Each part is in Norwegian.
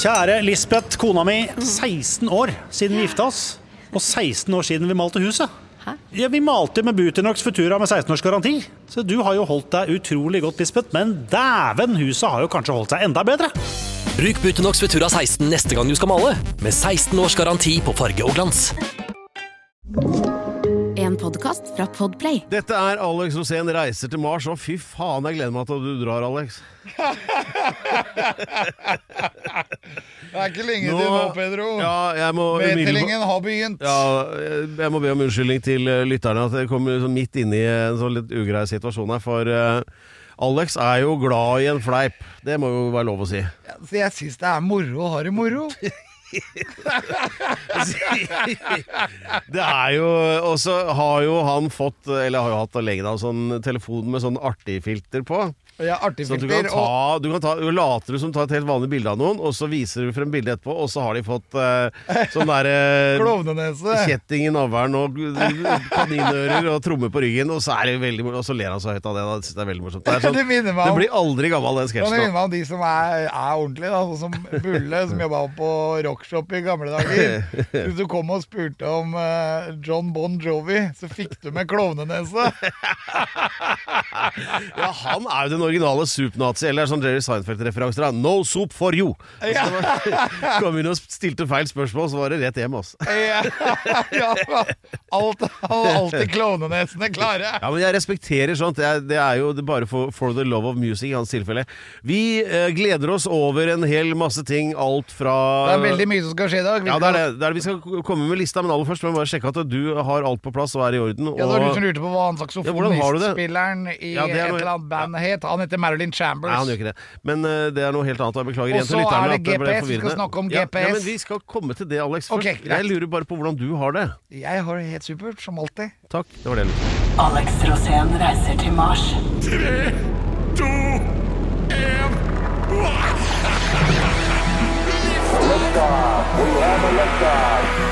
Kjære Lisbeth, kona mi, 16 år siden vi gifta oss, og 16 år siden vi malte huset. Hæ? Ja, vi malte med Buteinox Futura med 16 års garanti. Så du har jo holdt deg utrolig godt, Lisbeth, men dæven, huset har jo kanskje holdt seg enda bedre. Bruk Buteinox Futura 16 neste gang du skal male, med 16 års garanti på farge og glans. En podcast fra Podplay. Dette Alex Rosén reiser til Mars, og fy faen, jeg gleder meg til at du drar, Alex. Det ikke lenge til nå, Pedro. Ja, Medtellingen har begynt. Ja, jeg må be om unnskyldning til lytterne at jeg kommer midt inn i en sånn litt ugrei situasjon her, for Alex jo glad i en fleip. Det må jo være lov å si. Ja, så jeg synes det moro å ha det moro. Det jo og så har jo han fått, eller har jo hatt lenge da, sånn telefon med sånn artig filter på. Ja, artig så filter. du later du som tar et helt vanlig bilde av noen, og så viser du frem bildet etterpå, og så har de fått sånn der klovnenese, kjetting i navlen og kaninører og tromme på ryggen, og så det veldig morsomt, og så ler han så høyt av det. Da synes det veldig morsomt. Sånn, det blir aldri gammel, den sketsjen. Det minner meg om de som ordentlige, da, sånn som Bulle, som jobbet på Rockshop i gamle dager. Hvis du kom og spurte om John Bon Jovi, så fikk du med klovnenese. Ja, han jo den originale soup-nazi, eller sånn Jerry Seinfeld-referanser. No soup for you! Ja. Kom inn og stilte feil spørsmål, så var det rett hjem, altså. Ja, alltid klovnenesene klare. Ja, men jeg respekterer sånt. Det jo bare for the love of music i hans tilfelle. Vi gleder oss over en hel masse ting, alt fra... Det veldig mye som skal skje i dag. Ja, det vi skal komme med lista, men aller først må jeg bare sjekke at du har alt på plass og i orden. Ja, det var du som lurte på hva han saksofonistspilleren i et eller annet band het. Han heter Marilyn Chambers. Nei, han gjør ikke det. Men det noe helt annet. Jeg beklager igjen til lytterne. Og så det GPS. Vi skal snakke om GPS. Ja, men vi skal komme til det, Alex. Okay, jeg lurer bare på hvordan du har det. Jeg har det helt supert, som alltid. Takk, det var det jeg lurte. Alex Rosén reiser til Mars. 3, 2, 1. Liftoff. We have a liftoff.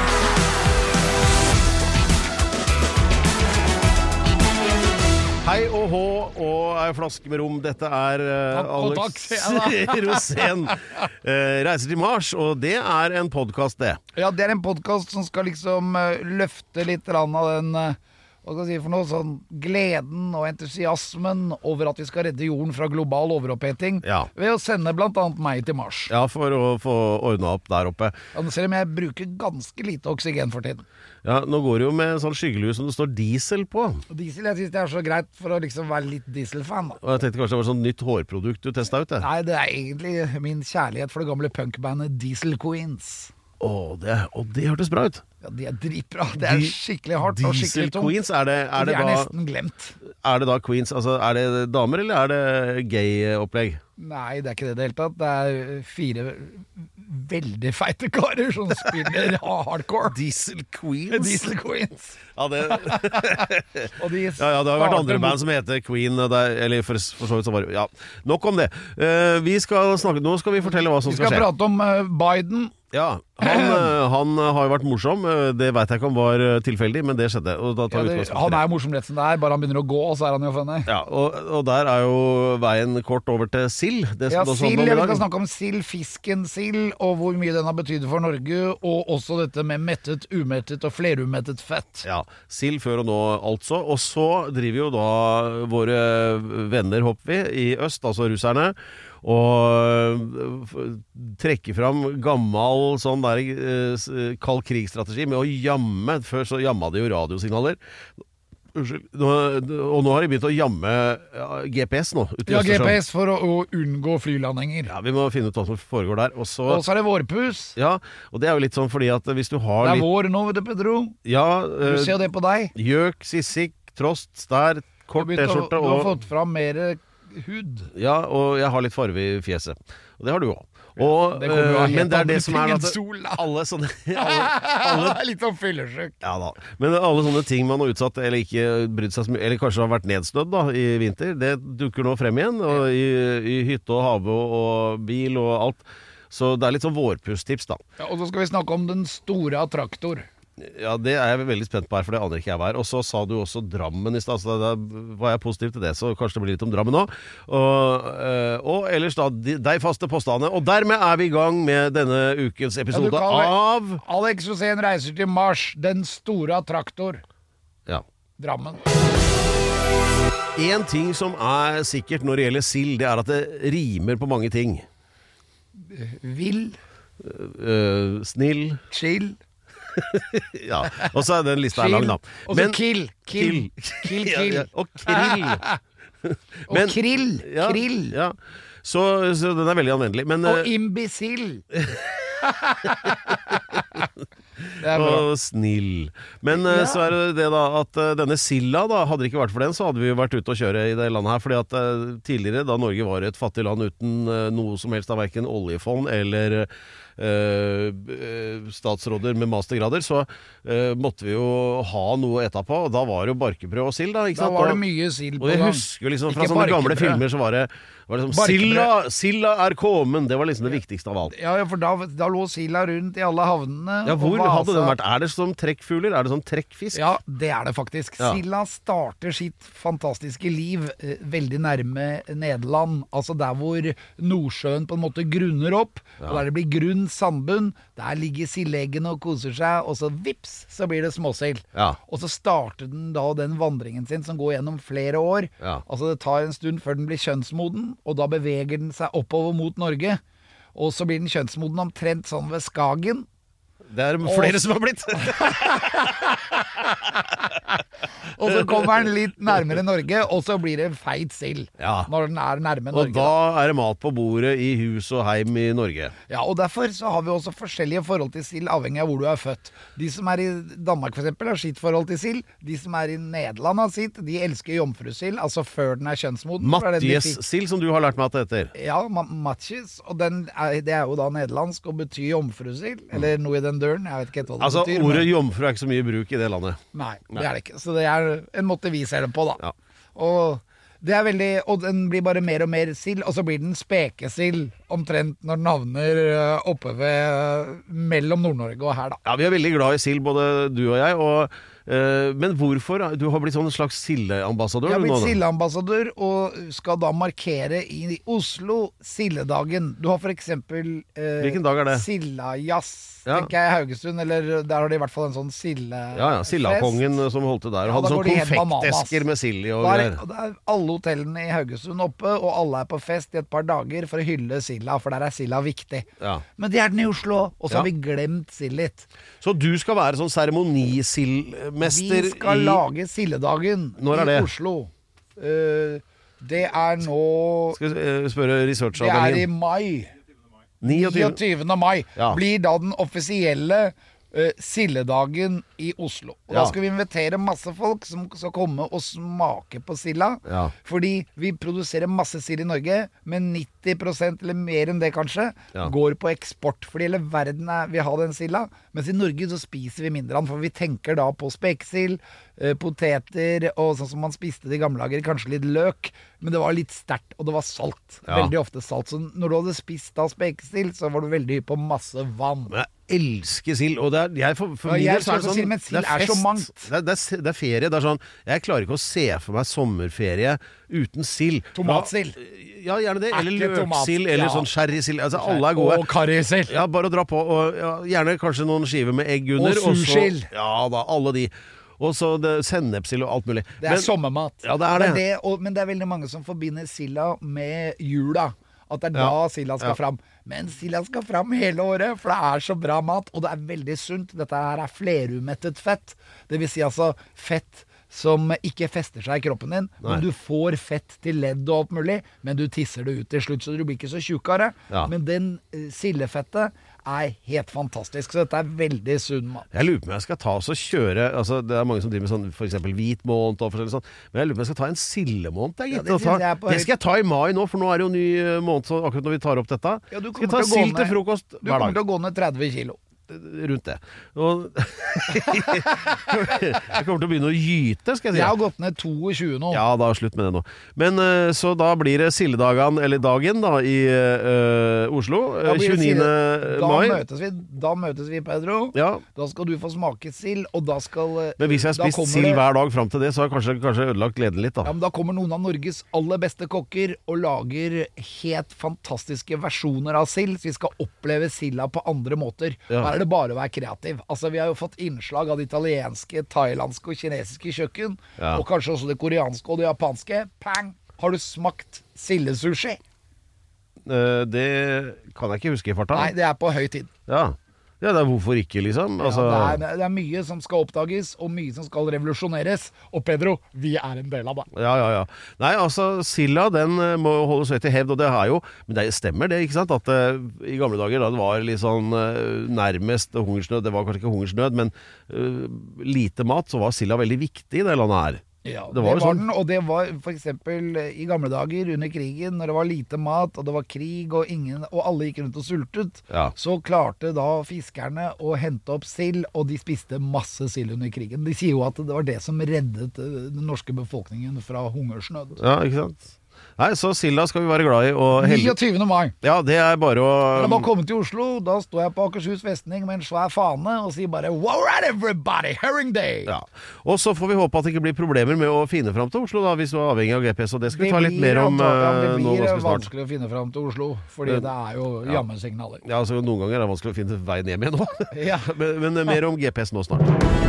Hei og hå og en flaske med rom. Dette Alex Rosén reiser til Mars, og det en podcast, det. Ja, det en podcast som skal liksom løfte litt av den, hva skal jeg si for noe, sånn gleden og entusiasmen over at vi skal redde jorden fra global overoppheting, ved å sende blant annet meg til Mars. Ja, for å få ordnet opp der oppe. Ja, selv om jeg bruker ganske lite oksygen for tiden. Ja, nå går det jo med en sånn skyggelue som det står diesel på. Diesel, jeg synes det så greit for å liksom være litt dieselfan, da. Og jeg tenkte kanskje det var sånn nytt hårprodukt du testet ut, det. Nei, det egentlig min kjærlighet for det gamle punkbandet Diesel Queens. Det hørtes bra ut. Ja, de dritbra. Det skikkelig hardt og skikkelig tungt. Queens, de nesten glemt. Det da Queens, altså det damer eller det gay-opplegg? Nei, det ikke det hele tatt. Det 4 veldig feite karer som spiller hardcore. Diesel Queens? Diesel Queens. Ja, det har vært andre band som heter Queen, eller for så vidt så var det, ja. Nok om det. Nå skal vi fortelle hva som skal skje. Vi skal prate om Biden. Ja, han har jo vært morsom. Det vet jeg ikke om var tilfeldig, men det skjedde, og da tar vi han morsom rett som det bare han begynner å gå, og så han jo funny. Ja, og der jo veien kort over til sild. Vi skal snakke om sild, fisken sild, og hvor mye den har betydd for Norge, og også dette med mettet, umettet og flerumettet fett. Ja, sild før og nå altså. Og så driver jo da våre venner, håper vi, i øst, altså russerne, og trekke fram gammel sånn der kald krigsstrategi med å jamme. Før så jamma de jo radiosignaler. Og nå har de begynt å jamme GPS nå. Ja, GPS for å unngå flylandinger. Ja, vi må finne ut hva som foregår der. Og så det vårpus. Ja, og det jo litt sånn fordi at hvis du har det vår nå, vet du, Pedro. Ja. Du ser det på deg. Gjøk, sissik, trost, stær, kort t-skjorte. Du har fått fram mer hud. Ja, og jeg har litt farve i fjeset. Og det har du også. Men det det som at alle sånne litt sånn fyllersjuk. Ja da. Men alle sånne ting man har utsatt eller ikke brydd seg så mye, eller kanskje har vært nedsnødd da i vinter, det dukker nå frem igjen, og i hytte og have og bil og alt. Så det litt sånn vårpusstips da. Ja, og så skal vi snakke om den store attraktor. Ja, det er jeg veldig spent på her, for det aner ikke jeg hva er. Og så sa du også Drammen I sted, så da var jeg positiv til det, så kanskje det blir litt om Drammen nå. Og ellers da, de faste påstandene. Og dermed er vi I gang med denne ukens episode av Alex Rosén reiser til Mars, den store traktor. Ja. Drammen. En ting som er sikkert når det gjelder sild, det er at det rimer på mange ting. Vill. Snill. Chill. Ja, og så den lista lang da. Og så kill. Ja, og krill. Og krill. Krill. Ja. Så den er veldig anvendelig. Og imbecill. Og snill. Men så er det da at denne silda da, hadde det ikke vært for den, så hadde vi vært ute og kjøre I det landet her, fordi at tidligere, da Norge var et fattig land uten noe som helst av hverken oljefond eller statsråder med mastergrader, så måtte vi jo ha noe etterpå, og da var det jo barkebrød og sild da, ikke sant? Da var det mye sild på gang. Og jeg husker liksom fra sånne gamle filmer så var det sånn, silda kommen, det var liksom det viktigste av alt. Ja, for da lå silda rundt I alle havnene. Ja, hvor hadde den vært? Er det som trekkfugler? Er det sånn trekkfisk? Ja, det er det faktisk. Ja. Silda starter sitt fantastiske liv veldig nærme Nederland, altså der hvor Nordsjøen på en måte grunner opp, og der det blir grunn sandbunn, der ligger sildeggene og koser seg, og så vips, så blir det småsild. Ja. Og så starter den da den vandringen sin som går gjennom flere år. Ja. Altså det tar en stund før den blir kjønnsmoden, og da beveger den seg oppover mot Norge. Og så blir den kjønnsmoden omtrent sånn ved Skagen. Det er flere som har blitt. Og så kommer den litt nærmere Norge, og så blir det feit sild når den er nærme Norge. Og da er det mat på bordet I hus og heim I Norge. Ja, og derfor så har vi også forskjellige forhold til sild, avhengig av hvor du er født. De som er I Danmark for eksempel har sitt forhold til sild. De som er I Nederland har sitt. De elsker jomfrusild, altså før den er kjønnsmoden. Matjes-sild, som du har lært meg at det heter. Ja, Matjes, og det er jo da nederlandsk og betyr jomfrusild, eller noe I den døren, jeg vet ikke hva det altså, betyr. Altså, ordet jomfru ikke så mye bruk I det landet. Nei, det er det ikke. Så det er en måte vi ser det på, da. Ja. Og det er veldig, og den blir bare mer og mer sild, og så blir den spekesild omtrent når den havner oppe mellom Nord-Norge og her, da. Ja, vi er veldig glad I sild, både du og jeg, men hvorfor? Du har blitt sånn slags sildeambassadør? Jeg har blitt sildeambassadør og skal da markere I Oslo sildedagen. Du har for eksempel hvilken dag er det? Sildajazz, tenker jeg I Haugesund, eller der har de I hvert fall en sånn sildefest. Ja, Sildakongen som holdt det der, og hadde sånn konfektesker med sild I og greier. Det er alle hotellene I Haugesund oppe, og alle er på fest I et par dager for å hylle silda, for der er silda viktig. Ja. Men det er den I Oslo, og så har vi glemt sild litt. Så du skal være sånn seremonisildmester Vi skal lage sildedagen I Oslo. Det er nå Skal jeg spørre researchavdelingen? Det er I mai 29. mai blir da den offisielle sildedagen I Oslo. Og da skal vi invitere masse folk som skal komme og smake på silda. Fordi vi produserer masse sild I Norge, men 90% eller mer enn det kanskje går på eksport. Fordi hele verden vil ha den silda. Mens I Norge så spiser vi mindre den, for vi tenker da på spekesild, poteter, og sånn som man spiste I gamle dager, kanskje litt løk, men det var litt sterkt, og det var salt. Veldig ofte salt. Så når du hadde spist av spekesild, så var du veldig på masse vann. Men jeg elsker sild, og det er for min del så er det sånn, men sild er så mangt. Det er ferie, det er sånn, jeg klarer ikke å se for meg sommerferie uten sild. Tomatsild. Ja, gjerne det, eller løksild, eller sånn sherrysild, altså alle er gode. Og karrysild. Ja, bare å dra på, og gjerne kanskje noen skiver med egg under. Og sursild. Ja da, alle de. Og så sennepsild og alt mulig. Det er sommermat. Ja, det er det. Men det er veldig mange som forbinder silda med jula. At det er da silda skal fram. Men silda skal fram hele året, for det er så bra mat, og det er veldig sunt. Dette her er flerumettet fett. Det vil si altså fett som ikke fester seg I kroppen din. Men du får fett til ledd og alt mulig, men du tisser det ut til slutt, så du blir ikke så tjukkere. Men den sildefettet er helt fantastisk, så dette er veldig sunn mat. Jeg lurer på om jeg skal ta oss og kjøre, altså det er mange som driver med sånn, for eksempel hvit måned og forskjellig sånn, men jeg lurer på om jeg skal ta en sildemåned. Det skal jeg ta I mai nå, for nå er det jo ny måned akkurat når vi tar opp dette. Ja, skal jeg ta sild til frokost hver dag. Du kommer til å gå ned 30 kilo. rundt det. Og jeg kommer til å begynne å gyte, skal jeg si. Jeg har gått ned 22 nå. Ja, da slutt med det nå. Men så da blir det sildedagen, eller dagen da, i Oslo, 29. mai. Da møtes vi, Pedro. Ja. Da skal du få smake sild, og da skal... Men hvis jeg har spist sild hver dag frem til det, så har jeg kanskje ødelagt gleden litt da. Ja, men da kommer noen av Norges aller beste kokker og lager helt fantastiske versjoner av sild, så vi skal oppleve silda på andre måter. Her er det bare å være kreativ. Altså, vi har jo fått innslag av det italienske, thailandske og kinesiske kjøkken, og kanskje også det koreanske og det japanske. Pang! Har du smakt sildesushi? Det kan jeg ikke huske i farta. Nei, det er på høy tid. Ja, det er hvorfor ikke, liksom. Altså... Ja, det er mye som skal oppdages, og mye som skal revolusjoneres. Og Pedro, vi er en del av det. Ja. Nei, altså, silda, den må holdes høyt i hevd, og det har jo... Men det stemmer det, ikke sant? At i gamle dager, da det var litt sånn nærmest hungersnød, det var kanskje ikke hungersnød, men lite mat, så var silda veldig viktig i det landet her. Ja, det var sånn. Den, og det var for eksempel i gamle dager under krigen, når det var lite mat, og det var krig, og alle gikk rundt og sultet, så klarte da fiskerne å hente opp sild, og de spiste masse sild under krigen. De sier jo at det var det som reddet den norske befolkningen fra hungersnød. Ja, ikke sant? Nei, så silda skal vi være glad i. Og 29. mai. Ja, det er bare å... Jeg har bare kommet til Oslo, da står jeg på Akershus festning med en svær fane og sier bare "Wow, right everybody, herring day!" Ja, og så får vi håpe at det ikke blir problemer med å finne frem til Oslo da, hvis du er avhengig av GPS, og det skal vi ta litt mer om nå ganske snart. Det blir vanskelig å finne frem til Oslo, fordi det er jo jammesignaler. Ja, altså noen ganger er det vanskelig å finne veien hjem igjen nå. men mer om GPS nå snart.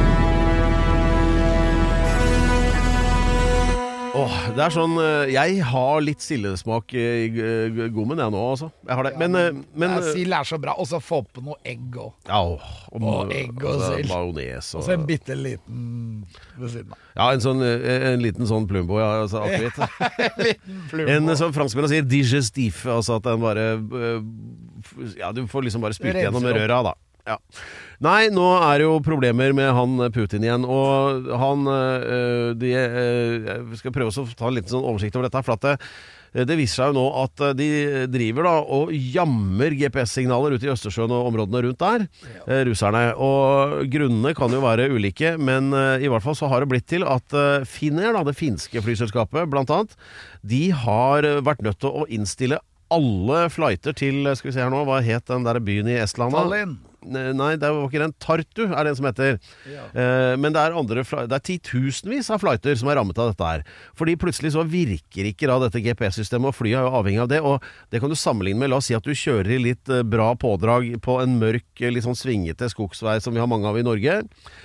Det er sånn, jeg har litt sildesmak i gommen jeg nå, altså. Jeg har det, men sild er så bra, og så få på noe egg også. Ja, og egg og sild. Majones og... så en bitteliten ved siden av. Ja, en liten sånn plumbo, ja, altså akkurat. En liten plumbo. En som franskmennene sier digestif, altså at den bare... Ja, du får liksom bare spytte gjennom røra da. Ja. Nei, nå er det jo problemer med han Putin igjen, og han vi skal prøve å ta en liten sånn oversikt over dette, for at det viser seg jo nå at de driver da og jammer GPS-signaler ute i Østersjøen og områdene rundt der, russerne, og grunnene kan jo være ulike, men i hvert fall så har det blitt til at Finnair, da, det finske flyselskapet blant annet, de har vært nødt til å innstille alle flighter til, skal vi se her nå, hva het den der byen i Estland? Tallinn. Nei, det var ikke den. Tartu er den som heter. Men det er titusenvis av flighter som er rammet av dette her. Fordi plutselig så virker ikke da dette GPS-systemet, og flyet er jo avhengig av det, og det kan du sammenligne med, la oss si at du kjører i litt bra pådrag på en mørk, litt sånn svingete skogsvei som vi har mange av i Norge,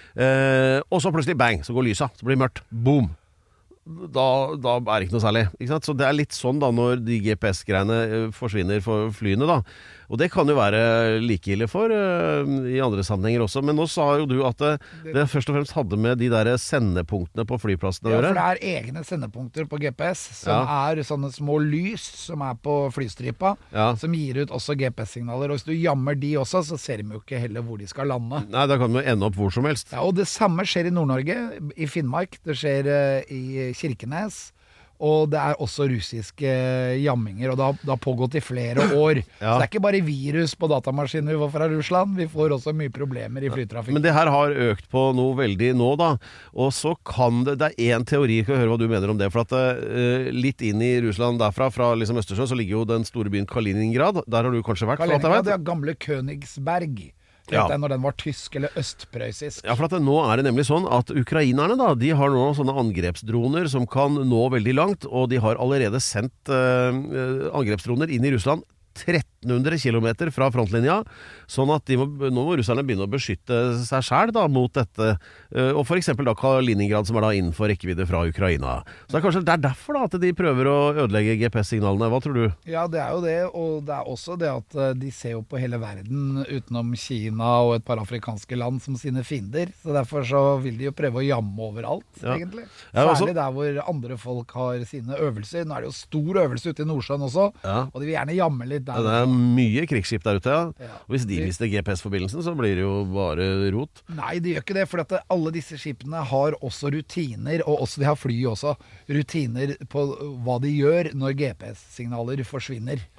og så plutselig bang, så går lyset, så blir det mørkt. Boom! Da er det ikke noe særlig, ikke sant? Så det er litt sånn da når de GPS-greiene forsvinner for flyene da, og det kan jo være like ille for i andre sammenhenger også, men nå sa jo du at det først og fremst hadde med de der sendepunktene på flyplassene å gjøre. Ja, for det er egne sendepunkter på GPS som er sånne små lys som er på flystripa, som gir ut også GPS-signaler, og hvis du jammer de også, så ser de jo ikke heller hvor de skal lande. Nei, da kan de jo ende opp hvor som helst. Ja, og det samme skjer i Nord-Norge, i Finnmark, det skjer i Kirkenes, og det er også russiske jamminger, og det har pågått i flere år. Så det er ikke bare virus på datamaskiner vi får fra Russland, vi får også mye problemer i flytrafikk. Men det her har økt på noe veldig nå da, og så kan det er en teori, skal jeg høre hva du mener om det, for at litt inn i Russland derfra, fra liksom Østersjøen, så ligger jo den store byen Kaliningrad, der har du kanskje vært? Kaliningrad, det er gamle Königsberg. Når den var tysk eller østprøysisk. Ja, for at nå er det nemlig sånn at ukrainerne da, de har nå sånne angrepsdroner som kan nå veldig langt, og de har allerede sendt angrepsdroner inn i Russland 1300 kilometer fra frontlinja, sånn at nå må russerne begynne å beskytte seg selv da, mot dette, og for eksempel da Kaliningrad som er da innenfor rekkevidde fra Ukraina. Så det er kanskje derfor da at de prøver å ødelegge GPS-signalene. Hva tror du? Ja, det er jo det, og det er også det at de ser jo på hele verden utenom Kina og et par afrikanske land som sine fiender, så derfor så vil de jo prøve å jamme overalt, egentlig. Særlig der hvor andre folk har sine øvelser. Nå er det jo stor øvelse ute i Nordsjøen også, og de vil gjerne jamme litt. Ja, det er mye krigsskip der ute, og hvis de mister GPS-forbindelsen, så blir det jo bare rot. Nei, det gjør ikke det, for at alle disse skipene har også rutiner, og også de har fly også, rutiner på hva de gjør når GPS-signaler forsvinner.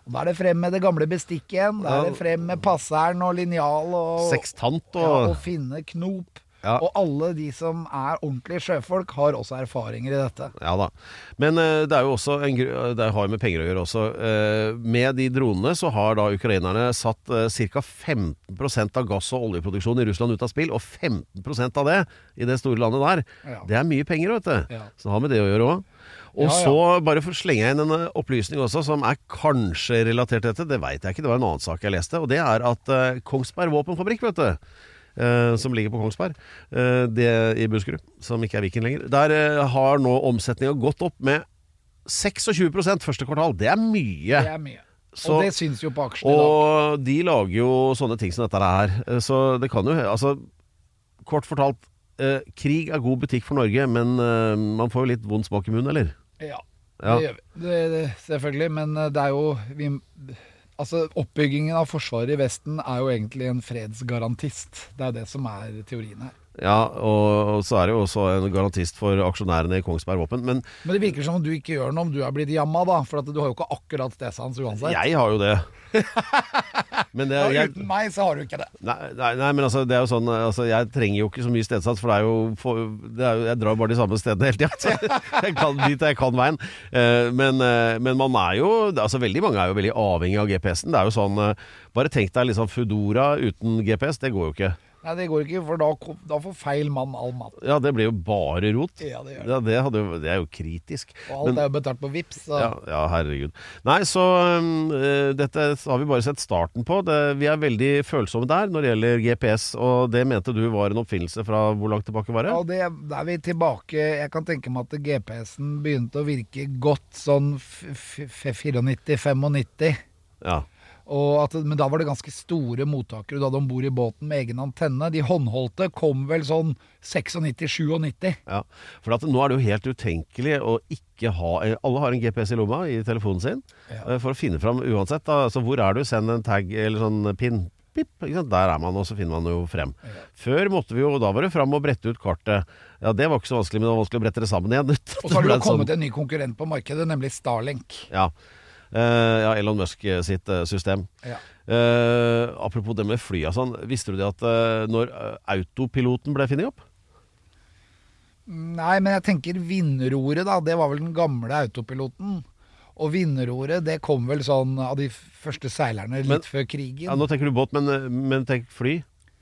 Da det frem med det gamle bestikk igjen. Da det frem med passeren og linjal og sekstant og finne knop. Ja. Og alle de som ordentlige sjøfolk har også erfaringer i dette. Ja da. Men det jo også det har med penger å gjøre også. Med de dronene så har da ukrainerne satt ca. 15% av gass- og oljeproduksjonen i Russland ut av spill, og 15% av det i det store landet der, det mye penger, vet du. Så det har med det å gjøre også. Og så bare for å slenge inn en opplysning også som kanskje relatert til dette, det vet jeg ikke, det var en annen sak jeg leste, og det at Kongsberg Våpenfabrikk, vet du, som ligger på Kongsberg, det i Buskerud, som ikke Viken lenger, der har nå omsetningen gått opp med 26% første kvartal. Det mye. Det mye. Og det synes jo på aksjen i dag. Og de lager jo sånne ting som dette her. Så det kan jo, altså, kort fortalt, krig god butikk for Norge, men man får jo litt vond smak i munnen, eller? Ja, det gjør vi. Det, selvfølgelig, men det jo altså, oppbyggingen av forsvaret i Vesten jo egentlig en fredsgarantist. Det det som teorien her. Ja, og så det jo også en garantist for aksjonærene i Kongsberg Våpen. Men det virker som om du ikke gjør noe om du blitt jamma da, for at du har jo ikke akkurat stesans uansett. Jeg har jo det. Men uten meg så har du ikke det. Nei, men altså, det jo sånn, altså, jeg trenger jo ikke så mye stedsats, for jeg drar bare de samme stedene hele tiden. Jeg kan dit jeg kan veien. Men man jo, altså veldig mange jo veldig avhengig av GPS-en. Det jo sånn, bare tenk deg liksom Foodora uten GPS, det går jo ikke. Nei, det går ikke, for da får feil mann all mat. Ja, det blir jo bare rot. Ja, det gjør det. Ja, det jo kritisk. Og alt jo betalt på Vips. Så. Ja, herregud. Nei, så dette har vi bare sett starten på. Vi veldig følsomme der når det gjelder GPS, og det mente du var en oppfinnelse fra hvor langt tilbake var det? Ja, det vi tilbake. Jeg kan tenke meg at GPS-en begynte å virke godt sånn 94-95. Ja. Men da var det ganske store mottakere. Du hadde ombord i båten med egen antenne. De håndholdte kom vel sånn 96-97. Ja, for nå det jo helt utenkelig å ikke ha alle har en GPS i lomma i telefonen sin for å finne fram uansett da. Altså, hvor du? Send en tag eller sånn pin. Pip, der man, og så finner man jo frem. Før måtte vi jo, da var det frem og brette ut kartet. Ja, det var ikke så vanskelig, men det var vanskelig å brette det sammen igjen. Og så har det jo kommet en ny konkurrent på markedet, nemlig Starlink. Ja. Elon Musk sitt system. Apropos det med fly sånn, visste du det at når autopiloten ble funnet opp? Nei, men jeg tenker vindroret da, det var vel den gamle autopiloten. Og vindroret, det kom vel sånn av de første seilerne litt før krigen. Ja, nå tenker du båt, men tenk fly?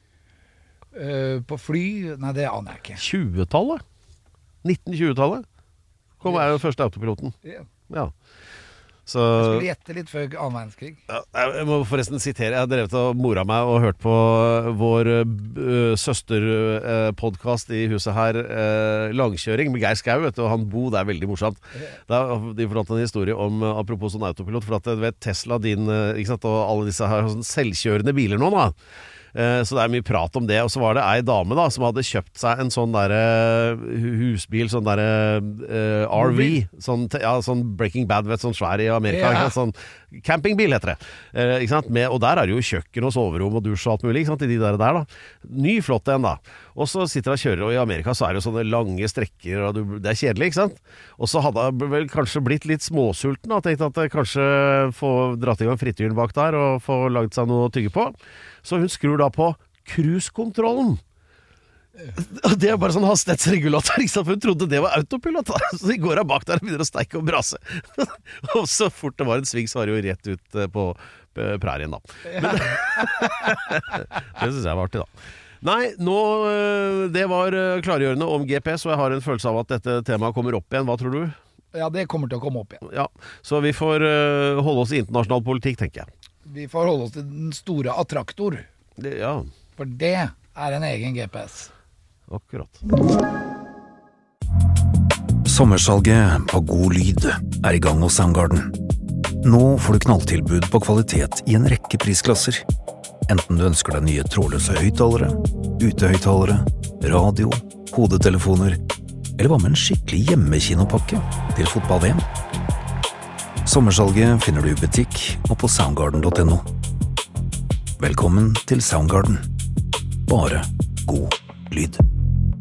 På fly? Nei, det aner jeg ikke. 20-tallet? 1920-tallet? Kom jo første autopiloten. Ja. Så, jeg skulle gjette litt før annen verdenskrig. Jeg må forresten sitere. Jeg har drevet og mora meg og hørt på vår søsterpodcast i huset her, Langkjøring med Geir Skau, vet du, og han Bo, det veldig morsomt. De fortalte en historie om, apropos sånn autopilot, for at du vet, Tesla din, ikke sant, og alle disse har sånn selvkjørende biler nå da. Så det mye prat om det. Og så var det ei dame da som hadde kjøpt seg en sånn der husbil, sånn der RV, sånn Breaking Bad, vet, sånn svær i Amerika, sånn campingbil heter det, ikke sant? Og der det jo kjøkken og soverom og dusj og alt mulig, ikke sant? I de der da. Ny flott en da. Og så sitter han og kjører, og i Amerika så det jo sånne lange strekker, og det kjedelig, ikke sant? Og så hadde han vel kanskje blitt litt småsulten, og tenkte at kanskje få dratt i gang frityren bak der, og få laget seg noe å tygge på. Så hun skrur da på cruisekontrollen. Det bare sånn hastighetsregulator, ikke sant? For hun trodde det var autopilot. Så de går av bak der og begynner å steike og brase. Og så fort det var en sving, så var det jo rett ut på prærien da. Men, det synes jeg var artig da. Nei, det var klargjørende om GPS, og jeg har en følelse av at dette temaet kommer opp igjen. Hva tror du? Ja, det kommer til å komme opp igjen. Ja, så vi får holde oss i internasjonal politikk, tenker jeg. Vi får holde oss til den store attraktor. Ja. For det en egen GPS. Akkurat. Sommersalget på God Lyd i gang hos Soundgarden. Nå får du knalltilbud på kvalitet i en rekke prisklasser. Enten du ønsker deg nye trådløse høyttalere, utehøyttalere, radio, hodetelefoner, eller hva med en skikkelig hjemmekinopakke til fotball-VM. Sommersalget finner du i butikk og på soundgarden.no. Velkommen til Soundgarden. Bare god lyd.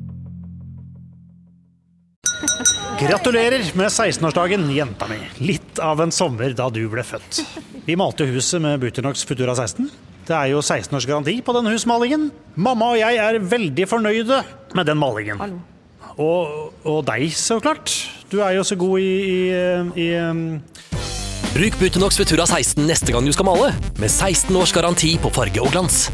Gratulerer med 16-årsdagen, jenta mi. Litt litt av en sommer da du ble født. Vi malte huset med Butonox Futura 16. Det jo 16 års garanti på denne husmalingen. Mamma og jeg veldig fornøyde med den malingen. Hallo. Og deg, så klart. Du jo så god i Bruk Butonox Futura 16 neste gang du skal male, med 16 års garanti på farge og glans.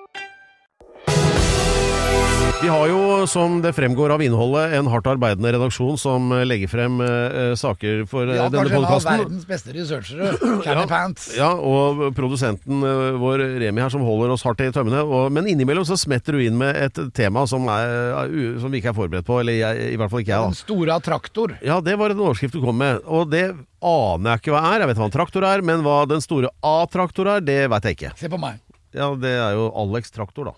Vi har jo, som det fremgår av innholdet, en hardt arbeidende redaksjon som legger frem saker for denne podcasten. Ja, kanskje en av verdens beste researchere, Candy Pants. Ja, og produsenten vår, Remi her, som holder oss hardt i tømmene. Men innimellom så smetter du inn med et tema som vi ikke forberedt på, eller i hvert fall ikke jeg da. Den store traktor. Ja, det var en overskrift du kom med, og det aner jeg ikke hva jeg vet hva en traktor men hva den store A-traktor det vet jeg ikke. Se på meg. Ja, det jo Alex Traktor da.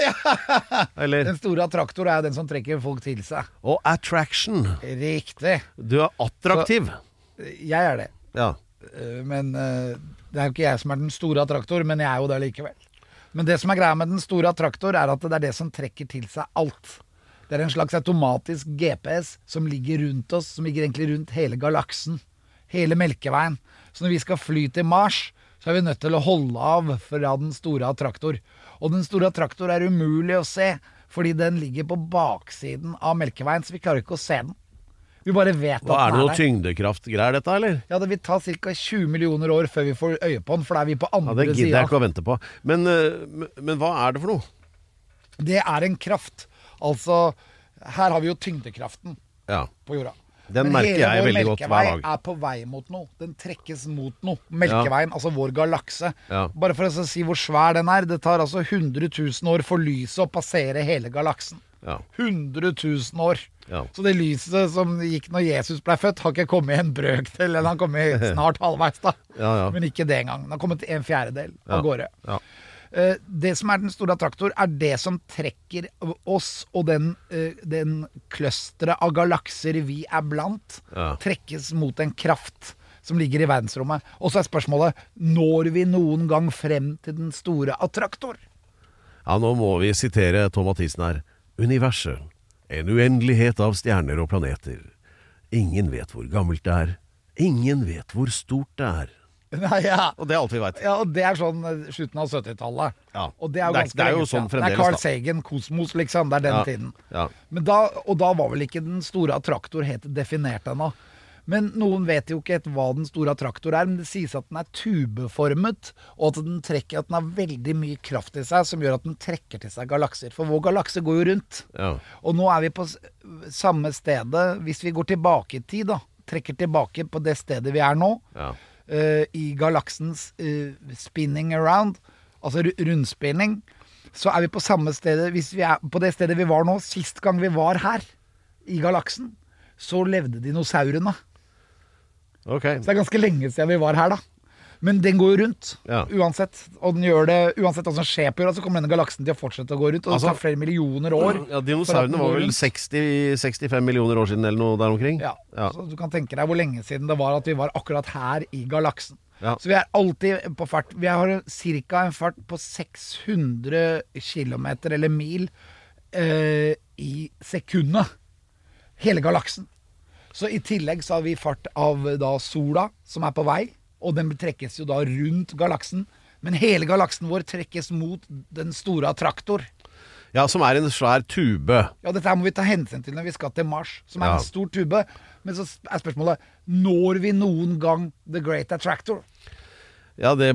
Eller? Den store traktor den som trekker folk til seg. Og attraction. Riktig. Du attraktiv. Så, jeg det. Ja. Men det jo ikke jeg som den store attraktor, men jeg jo det likevel. Men det som greia med den store attraktor at det det som trekker til seg alt. Det en slags automatisk GPS som ligger rundt oss, som ligger egentlig rundt hele galaksen. Hele Melkeveien. Så når vi skal fly til Mars, så vi nødt til å holde av fra den store attraktor. Og den store attraktor umulig å se, fordi den ligger på baksiden av Melkeveien, så vi klarer ikke å se den. Vi bare vet at den det noe tyngdekraftgreier dette, eller? Ja, det vil ta ca. 20 millioner år før vi får øye på den, for da vi på andre siden. Ja, det gidder jeg ikke å vente på. Men hva det for noe? Det en kraft. Altså, her har vi jo tyngdekraften på jorda. Den merker jeg veldig godt hver dag. Melkeveien på vei mot noe. Den trekkes mot noe. Melkeveien, altså vår galakse. Ja. Bare for å si hvor svær den det tar altså 100 000 år for lyset å passere hele galaksen. Ja. 100 000 år. Ja. Så det lyset som gikk når Jesus ble født, har ikke kommet en brøkdel, eller han kom snart halvveis da. Ja. Men ikke det engang. Den har kommet 1/4 av gårde. Ja. Det som den store attraktor det som trekker oss og den kløsteret av galakser vi blant, trekkes mot en kraft som ligger i verdensrommet. Og så spørsmålet, når vi noen gang frem til den store attraktor? Ja, nå må vi sitere Tom Mathisen her. Universet, en uendelighet av stjerner og planeter. Ingen vet hvor gammelt det Ingen vet hvor stort det Nei, ja. Og det alt vi vet. Ja, og det sånn slutten av 70-tallet. Ja. Og det jo ganske det jo lenge sånn siden. fremdeles, Det Carl Sagan, Kosmos, liksom. Det den tiden. Ja. Men da var vel ikke den store attraktor helt definert ennå. Men noen vet jo ikke hva den store attraktor men det sies at den tubeformet, og at den har veldig mye kraft i seg, som gjør at den trekker til seg galakser. For vår galakse går jo rundt. Ja. Og nå vi på samme stedet, hvis vi går tilbake i tid da, trekker tilbake på det stedet vi nå, i galaksens spinning around, altså rundspinning, så vi på samme stedet, hvis vi på det stedet vi var nå, sist gang vi var her i galaksen, så levde dinosaurene. Okay. Så det ganske lenge siden vi var her da. Men den går jo rundt, uansett. Og den gjør det, uansett hva som skjer på jorda, så kommer denne galaksen til å fortsette å gå rundt. Og det tar flere millioner år. Ja, dinosaurene var vel 60-65 millioner år siden eller noe der omkring. Ja, så du kan tenke deg hvor lenge siden det var at vi var akkurat her i galaksen. Ja. Så vi alltid på fart. Vi har cirka en fart på 600 kilometer eller mil i sekundet. Hele galaksen. Så i tillegg så har vi fart av da sola, som på vei. Og den trekkes jo da rundt galaksen. Men hele galaksen vår trekkes mot den store attraktor. Ja, som en svær tube. Ja, dette må vi ta hensyn til når vi skal til Mars, som en stor tube. Men så spørsmålet, når vi noen gang The Great Attractor? Ja, det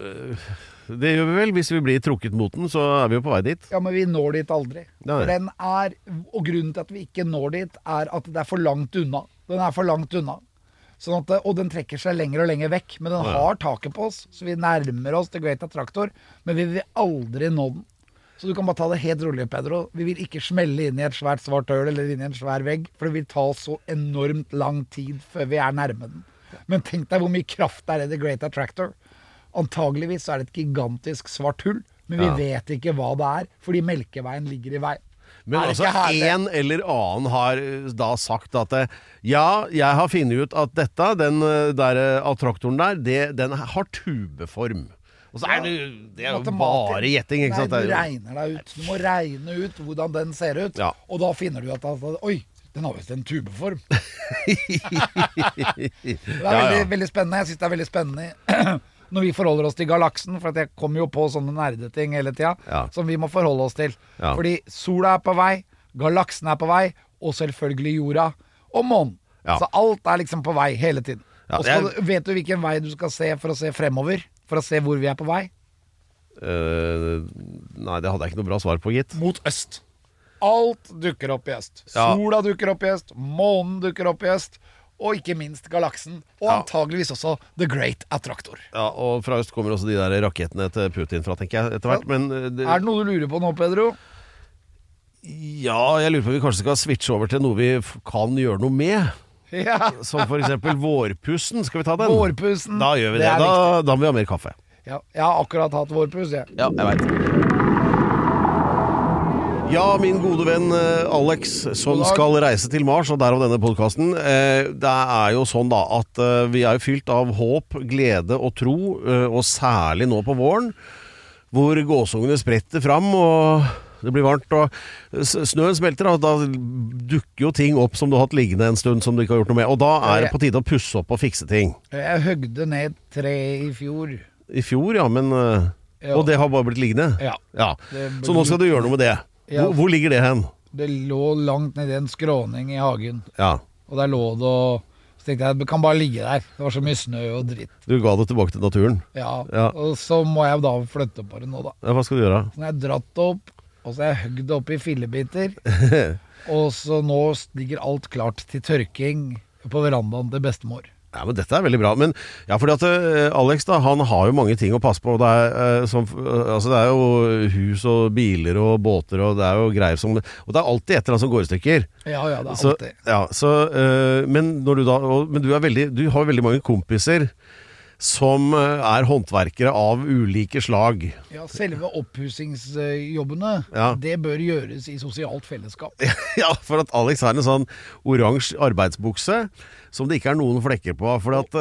gjør vi vel. Hvis vi blir trukket mot den, så vi jo på vei dit. Ja, men vi når dit aldri. Nei. For den og grunnen til at vi ikke når dit, at det for langt unna. Den for langt unna. Sånn at, og den trekker seg lenger og lenger vekk. Men den har taket på oss, så vi nærmer oss The Great Attractor. Men vi vil aldri nå den. Så du kan bare ta det helt rolig, Pedro. Vi vil ikke smelle inn i et svært svart høl eller inn i en svær vegg, for det vil ta så enormt lang tid før vi nærme den. Men tenk deg hvor mye kraft det i The Great Attractor. Antageligvis så det et gigantisk svart hull, men vi vet ikke hva det fordi Melkeveien ligger i vei. Men altså, en eller annen har da sagt at ja, jeg har funnet ut at dette, den der attraktoren der, den har tubeform. Og så det jo bare gjetting, ikke sant? Nei, du regner deg ut. Du må regne ut hvordan den ser ut, og da finner du at oi, Den har visst en tubeform. Det er veldig spennende. Jeg synes det er veldig spennende når vi forholder oss til galaksen, for at jeg kommer jo på sånne nerdeting hele tiden, som vi må forholde oss til. Fordi sola er på vei, galaksen er på vei, og selvfølgelig jorda og månen. Så alt er liksom på vei hele tiden. Og vet du hvilken vei du skal se for å se fremover? For å se hvor vi er på vei? Nei, det hadde jeg ikke noe bra svar på, gitt. Mot øst. Alt dukker opp i øst. Sola dukker opp i øst, månen dukker opp i øst, og ikke minst galaksen, og antageligvis også The Great Attractor. Ja, og fra øst kommer også de der rakettene til Putin fra, tenker jeg, etter hvert. Men er det noe du lurer på nå, Pedro? Ja, jeg lurer på om vi kanskje skal switche over til noe vi kan gjøre noe med. Som for eksempel vårpussen. Skal vi ta den? Vårpussen. Da gjør vi det. Da må vi ha mer kaffe. Ja, jeg har akkurat hatt vårpuss, jeg. Ja, jeg vet. Ja, min gode venn Alex, som skal reise til Mars, og derav denne podcasten. Det er jo sånn da at vi er jo fylt av håp, glede og tro, og særlig nå på våren, hvor gåsungene spretter fram, og det blir varmt, og snøen smelter, og da dukker jo ting opp som du har hatt liggende en stund, som du ikke har gjort noe med, og da er det på tide å pusse opp og fikse ting. Jeg høgde ned 3 i fjor. I fjor, ja, men... Og det har bare blitt liggende? Ja. Så nå skal du gjøre noe med det. Hvor ligger det hen? Det lå langt ned i en skråning i hagen. Ja. Og der lå det, og så tenkte jeg, det kan bare ligge der. Det var så mye snø og dritt. Du ga det tilbake til naturen? Ja. Og så må jeg da flytte på det nå da. Ja, hva skal du gjøre? Så når jeg dratt det opp, og så har jeg høgd det opp i fillebiter, og så nå ligger alt klart til tørking på verandaen til bestemor. Ja, men dette er veldig bra. Men ja, fordi at Alex da, han har jo mange ting å passe på. Det er, det er jo hus og biler og båter, og det er jo greier som... Og det er alltid et eller annet som går i stykker. Ja, det er alltid. Men når du da... Men du har veldig mange kompiser som er håndverkere av ulike slag. Ja, selve oppussingsjobbene, det bør gjøres i sosialt fellesskap. Ja, for at Alex har en sånn oransje arbeidsbukse som det ikke er noen flekker på, for at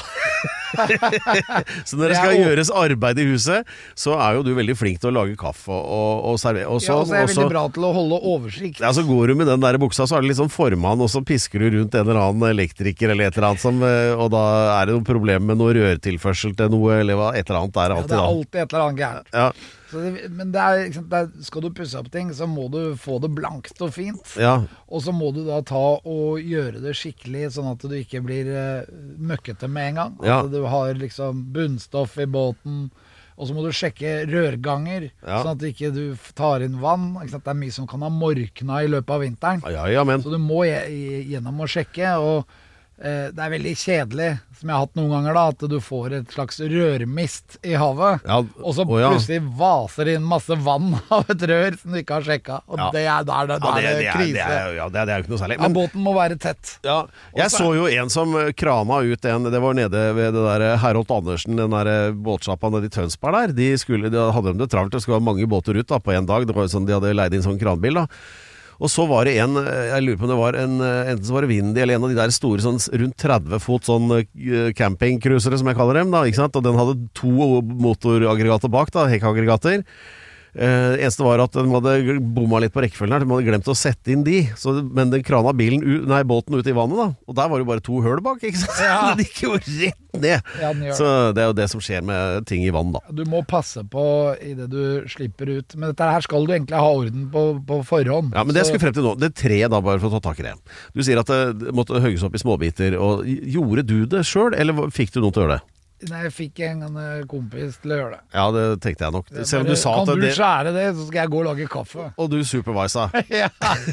så når det skal gjøres arbeid i huset, så er jo du veldig flink til å lage kaffe og servere. Og så er jeg veldig bra til å holde oversikt. Ja, så går du med den der buksa, så er det litt sånn formann, og så pisker du rundt en eller annen elektriker eller et eller annet, og da er det noe problem med noe rørtilførsel til noe, eller et eller annet der alltid da. Ja, det er alltid et eller annet gærent. Ja. Men skal du pusse opp ting, så må du få det blankt og fint. Og så må du da ta og gjøre det skikkelig, sånn at du ikke blir møkkete med en gang. At du har liksom bunnstoff i båten, og så må du sjekke rørganger, sånn at ikke du tar inn vann. Det er mye som kan ha morkna i løpet av vinteren. Så du må gjennom å sjekke, og det er veldig kjedelig, som jeg har hatt noen ganger da, at du får et slags rørmist i havet, og så plutselig vaser inn masse vann av et rør som du ikke har sjekket, og det er krise. Det er jo ikke noe særlig. Men båten må være tett. Ja, jeg så jo en som krana ut det var nede ved det der Herold Andersen, den der båtsjappa nede i Tønsberg der. De hadde det travlt, det skulle være mange båter ut da, på en dag. Det var jo sånn, de hadde leid inn sånn kranbil da. Og så var det jeg lurer på om det var enten så var det Windy eller en av de der store sånn rundt 30 fot sånn campingcruisere som jeg kaller dem da, ikke sant? Og den hadde 2 motoraggregater bak da, hekkaggregater. Eneste var at de hadde bomma litt på rekkefølgen her. De hadde glemt å sette inn de, men den krana båten ut i vannet da. Og der var det jo bare 2 høl bak, ikke sant? Den gikk jo rett ned. Så det er jo det som skjer med ting i vann da. Du må passe på i det du slipper ut. Men dette her skal du egentlig ha orden på forhånd. Ja, men det skal frem til nå. Det 3 da, bare for å ta tak i det. Du sier at det måtte høyes opp i småbiter. Og gjorde du det selv, eller fikk du noen til å gjøre det? Nei, jeg fikk en kompis til å gjøre det. Ja, det tenkte jeg nok. Selv om du sa at kan du skjære det, så skal jeg gå og lage kaffe. Og du supervisa. Ja.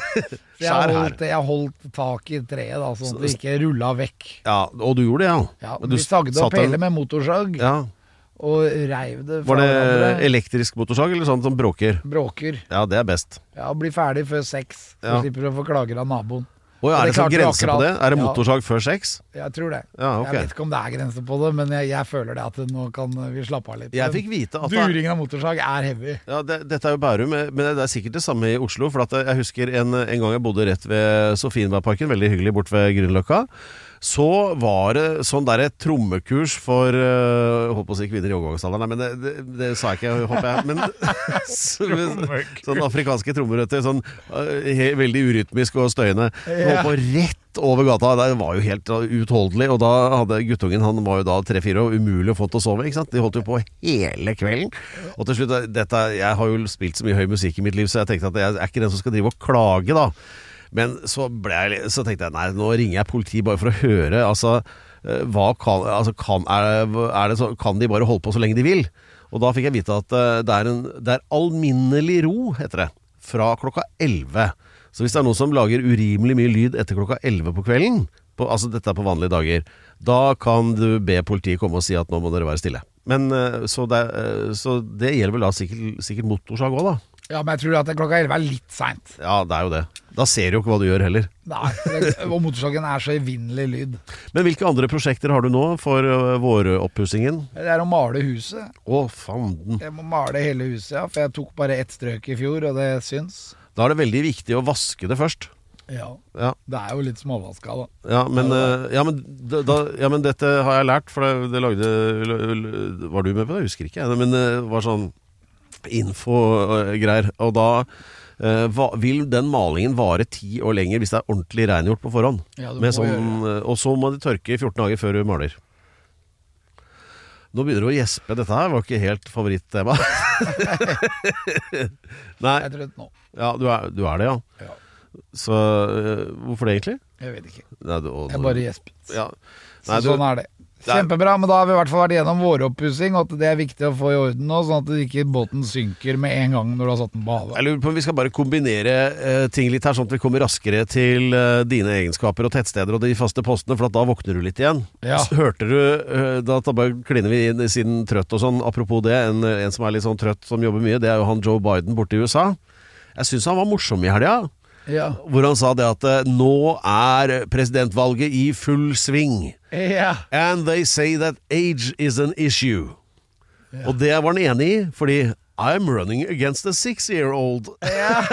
Jeg holdt tak i treet da, sånn at det ikke rullet vekk. Ja, og du gjorde det, ja. Vi sagde opp hele med motorsag. Ja. Og reiv det fra hverandre. Var det hverandre. Elektrisk motorsag eller sånn som bråker? Bråker. Ja, det er best. Ja, bli ferdig før 6, så slipper du å få klager av naboen. Er det sånn grense på det? Er det motorsag før 6? Jeg tror det. Ja, okay. Jeg vet ikke om det er grense på det, men jeg føler det at nå kan vi slappe av litt. Jeg fikk vite at duringen av motorsag er heavy. Ja, dette er jo Bærum, men det er sikkert det samme i Oslo, for at jeg husker en gang jeg bodde rett ved Sofienbergparken, veldig hyggelig bort ved Grünerløkka. Så var det sånn der et trommekurs for holdt på å si kvinner i overgangsalderen. Nei, men det sa jeg ikke, håper jeg. Men sånn afrikanske trommerøtter, sånn veldig urytmisk og støyende. Holdt på rett over gata. Det var jo helt utholdelig. Og da hadde guttungen, han var jo da 3-4 og umulig å få til å sove, ikke sant? De holdt jo på hele kvelden. Og til slutt, jeg har jo spilt så mye høy musikk i mitt liv, så jeg tenkte at jeg ikke den som skal drive og klage da. Men så tenkte jeg, nei, nå ringer jeg politi bare for å høre, kan de bare holde på så lenge de vil? Og da fikk jeg vite at det er alminnelig ro, heter det, fra klokka 11. Så hvis det er noen som lager urimelig mye lyd etter klokka 11 på kvelden, altså dette er på vanlige dager, da kan du be politiet komme og si at nå må dere være stille. Men så det gjelder vel da sikkert motorsag også da. Ja, men jeg tror at klokka 11 er litt sent. Ja, det er jo det. Da ser du jo ikke hva du gjør heller. Nei, og motorsagen er så evinnelig lyd. Men hvilke andre prosjekter har du nå for våroppussingen? Det er å male huset. Å, fanden. Jeg må male hele huset, ja, for jeg tok bare ett strøk i fjor, og det syns. Da er det veldig viktig å vaske det først. Ja, det er jo litt småvaska da. Ja, men dette har jeg lært, for det lagde... Var du med på det? Jeg husker ikke. Men det var sånn info-greier. Og da vil den malingen vare 10 år lenger hvis det er ordentlig rengjort på forhånd. Ja, og så må de tørke i 14 dager før du maler. Nå begynner du å gjespe. Dette her var ikke helt favorittema. Nei. Jeg tror det nå. Ja, du er det, ja. Ja. Så hvorfor det egentlig? Jeg vet ikke. Nei, jeg bare gjespet. Ja. Nei, sånn er det. Kjempebra, men da har vi i hvert fall vært gjennom våroppussing, og at det er viktig å få i orden nå, sånn at ikke båten synker med en gang når du har satt den på havet. Jeg lurer på om vi skal bare kombinere ting litt her, sånn at vi kommer raskere til dine egenskaper og tettsteder og de faste postene, for da våkner du litt igjen. Ja. Hørte du, da bare kliner vi inn siden trøtt og sånn, apropos det, en som er litt sånn trøtt som jobber mye, det er jo han Joe Biden borte i USA. Jeg synes han var morsom i helga. Ja. Hvor han sa det at nå er presidentvalget i full sving. Ja. And they say that age is an issue. Ja. Og det var han enig i, fordi I'm running against a 6-year-old. Ja.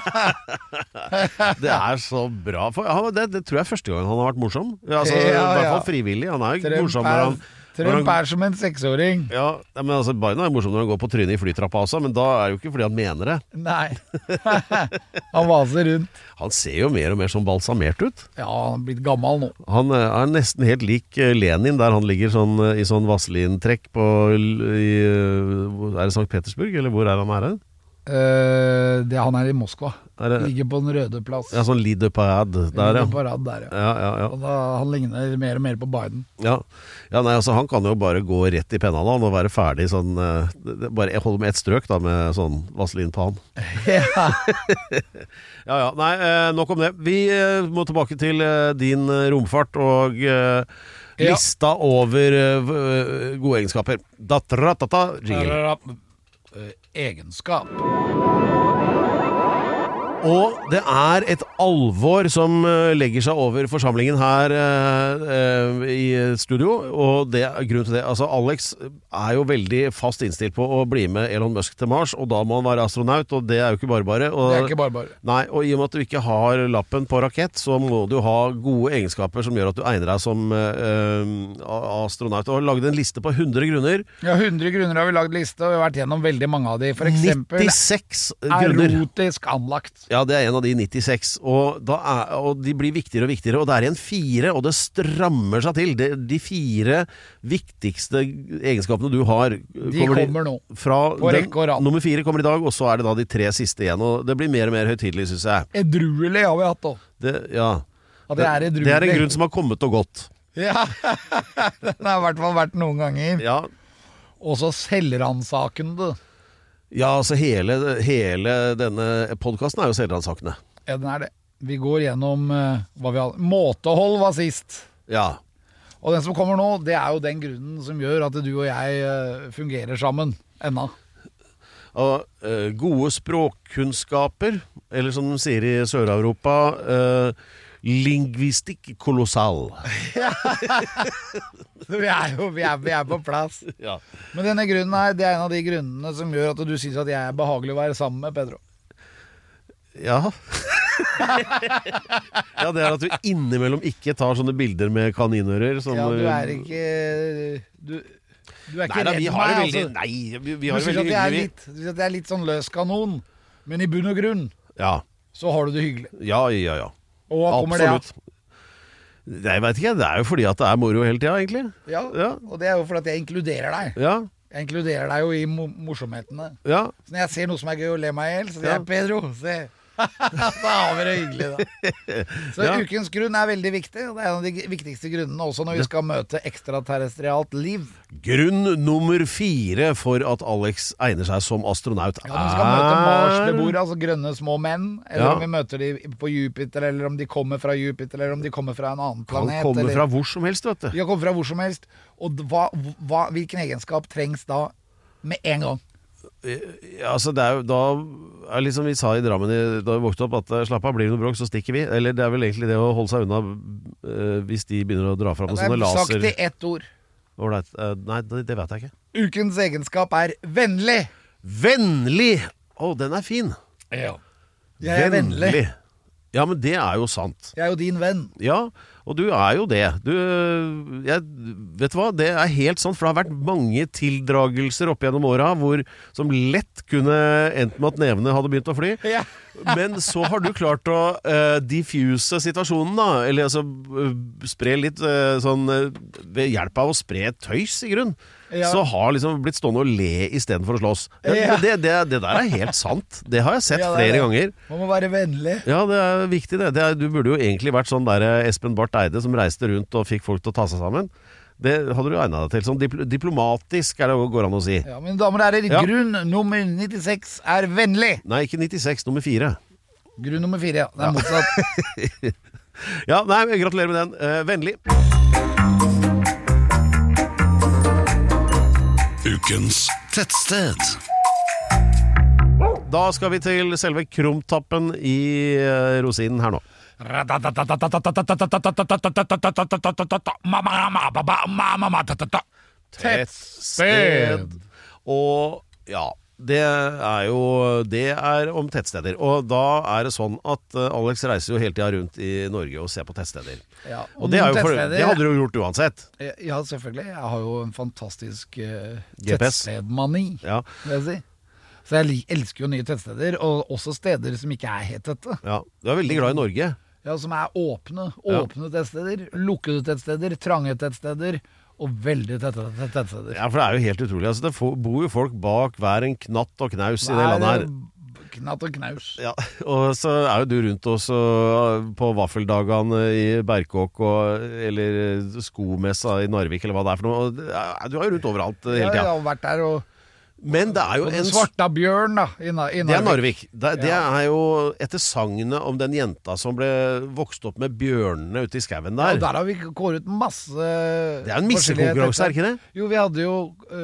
Det er så bra. Det tror jeg er første gang han har vært morsom. Altså, i hvert fall frivillig. Han er jo morsom når han... Trump er som en 6-åring. Ja, men altså Biden er morsom når han går på trynet i flytrappa også, men da er det jo ikke fordi han mener det. Nei. Han vaser rundt. Han ser jo mer og mer som balsamert ut. Ja, han har blitt gammel nå. Han er nesten helt lik Lenin, der han ligger sånn, i sånn vaselintrekk er det St. Petersburg, eller hvor er han her? Han er i Moskva. Ligger på den røde plass. Ja, sånn Lied de Parade der, ja. Og da, han ligner mer og mer på Biden. Ja, nei, altså han kan jo bare gå rett i penna og være ferdig sånn, bare jeg holder med ett strøk da, med sånn vaselin på han. Ja. Nei, nok om det. Vi må tilbake til din romfart og lista over gode egenskaper. Egenskap. Og det er et alvor som legger seg over forsamlingen her i studio, og det er grunnen til det. Altså, Alex er jo veldig fast innstilt på å bli med Elon Musk til Mars, og da må han være astronaut, og det er jo ikke bare. Det er ikke bare. Nei, og i og med at du ikke har lappen på rakett, så må du ha gode egenskaper som gjør at du egner deg som astronaut. Og har laget en liste på 100 grunner. Ja, 100 grunner har vi laget liste, og vi har vært gjennom veldig mange av de. For eksempel 96 grunner. Erotisk anlagt. Ja, det er en av de 96, og de blir viktigere og viktigere, og det er igjen 4, og det strammer seg til. De 4 viktigste egenskapene du har de kommer nå, på rekke og rad. Nummer 4 kommer i dag, og så er det da de 3 siste igjen, og det blir mer og mer høytidelig, synes jeg. Edruelig har vi hatt da. Ja, det er en grunn som har kommet og gått. Ja, den har i hvert fall vært noen ganger. Ja. Og så selvransakende. Ja, altså hele denne podcasten er jo selvransakende. Ja, den er det. Vi går gjennom hva vi har. Måtehold var sist. Ja. Og den som kommer nå, det er jo den grunnen som gjør at du og jeg fungerer sammen ennå. Og gode språkkunnskaper, eller som de sier i Sør-Europa, lingvistikk kolossal. Vi er på plass. Ja. Men denne grunnen her, det er en av de grunnene som gjør at du synes at jeg er behagelig å være sammen med, Pedro. Ja. Ja, det at du innimellom ikke tar sånne bilder med kaninører som, ja, du er ikke Du er ikke redd vi for har meg, det veldig, altså. Nei, vi har det Du veldig hyggelig. synes at jeg er litt sånn løs kanon, men i bunn og grunn så har du det hyggelig. Ja. Og hva kommer absolutt. Jeg vet ikke, det er jo fordi at det er moro hele tiden, egentlig. Ja, og det er jo fordi at jeg inkluderer deg. Ja. Jeg inkluderer deg jo i morsomhetene. Ja. Så når jeg ser noe som er gøy å le meg i hjel, så sier jeg Pedro, se. Da har vi det hyggelig da. Så ukens grunn er veldig viktig, og det er en av de viktigste grunnene også når vi skal møte ekstraterrestrialt liv. Grunn nummer 4 for at Alex egner seg som astronaut Ja, når vi skal møte Mars-beboere, altså grønne små menn, eller om vi møter de på Jupiter, eller om de kommer fra Jupiter, eller om de kommer fra en annen planet. Han kommer fra hvor som helst, vet du. De kan komme fra hvor som helst. Og hvilken egenskap trengs da med en gang? Ja, altså det er jo da er liksom vi sa i Drammen da vi vokste opp at slapp av, blir det noe bråk så stikker vi. Eller det er vel egentlig det å holde seg unna hvis de begynner å dra fram med sånne laser. Det er sagt i ett ord. Nei, det vet jeg ikke. Ukens egenskap er vennlig. Vennlig! Den er fin. Ja. Jeg er vennlig. Ja, men det er jo sant. Jeg er jo din venn. Ja, og du er jo det. Vet du hva? Det er helt sant, for det har vært mange tildragelser opp gjennom åra som lett kunne endt med at nevene hadde begynt å fly. Ja. Men så har du klart å diffuse situasjonen, da. Eller altså spre litt sånn ved hjelp av å spre tøys, i grunn. Ja. Så har liksom blitt stående og le i stedet for å slåss. Det der er helt sant. Det har jeg sett flere ganger. Man må være vennlig. Ja, det er viktig det. Du burde jo egentlig vært sånn der Espen Barth Eide som reiste rundt og fikk folk til å ta seg sammen. Det hadde du egnet deg til. Sånn diplomatisk er det går an å si. Ja, mine damer og herrer, grunn nummer 96 er vennlig. Nei, ikke 96, nummer 4. Grunn nummer 4, ja. Det er motsatt. Ja, nei, gratulerer med den. Vennlig. Ukens tettsted. Da skal vi til selve krumtappen i rosinen her nå. Tettsted. Og ja, det er om tettsteder. Og da er det sånn at Alex reiser jo hele tiden rundt i Norge og ser på tettsteder. Ja, og det hadde du jo gjort uansett. Ja, selvfølgelig. Jeg har jo en fantastisk tettstedmani, vil jeg si. Så jeg elsker jo nye tettsteder, og også steder som ikke er helt tette. Ja, du er veldig glad i Norge. Ja, som er åpne tettsteder, lukkede tettsteder, trange tettsteder, og veldig tette tettsteder. Ja, for det er jo helt utrolig. Altså, det bor jo folk bak hver en knatt og knaus i det landet her. Knatt og knaus. Ja, og så er jo du rundt oss på vaffeldagene i Berkåk eller skomessa i Narvik, eller hva det er for noe. Du er jo rundt overalt hele tiden. Ja, jeg har vært der Men det er jo en Svartabjørn da, i Narvik. Det er Narvik. Det er jo etter sagnet om den jenta som ble vokst opp med bjørnene ute i skauen der. Ja, der har vi kåret masse. Det er en missekonkurranse, er ikke det? Jo, vi hadde jo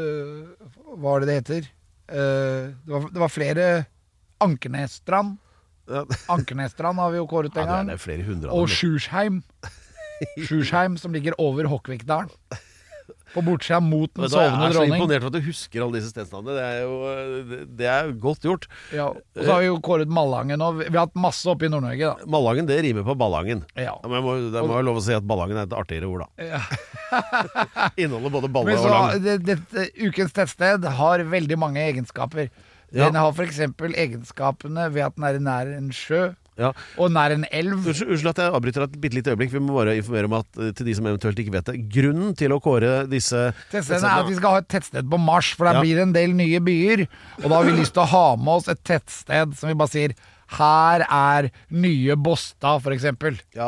hva er det heter? Det var flere. Ankernesstrand. Ankernesstrand har vi jo kåret en gang. Det er flere hundre. Og Sjursheim. Sjursheim, som ligger over Hokkvikdalen. På bortsida mot den sovende dronning. Jeg er så imponert for at du husker alle disse stedsnavnene. Det er godt gjort. Ja, og så har vi jo kåret Malangen, og vi har hatt masse oppe i Nord-Norge da. Malangen, det rimer på Ballangen. Ja. Det må jo lov å si at Ballangen er et artigere ord da. Ja. Inneholder både balle og lang. Dette ukens tettsted har veldig mange egenskaper. Den har for eksempel egenskapene ved at den er nær en sjø. Ja. Og nær en elv. Unnskyld at jeg avbryter et bitte lite øyeblikk. Vi må bare informere om at til de som eventuelt ikke vet det, grunnen til å kåre disse tettstedene er at vi skal ha et tettsted på Mars, for der blir det en del nye byer. Og da har vi lyst til å ha med oss et tettsted som vi bare sier her er nye Båstad, for eksempel. Ja.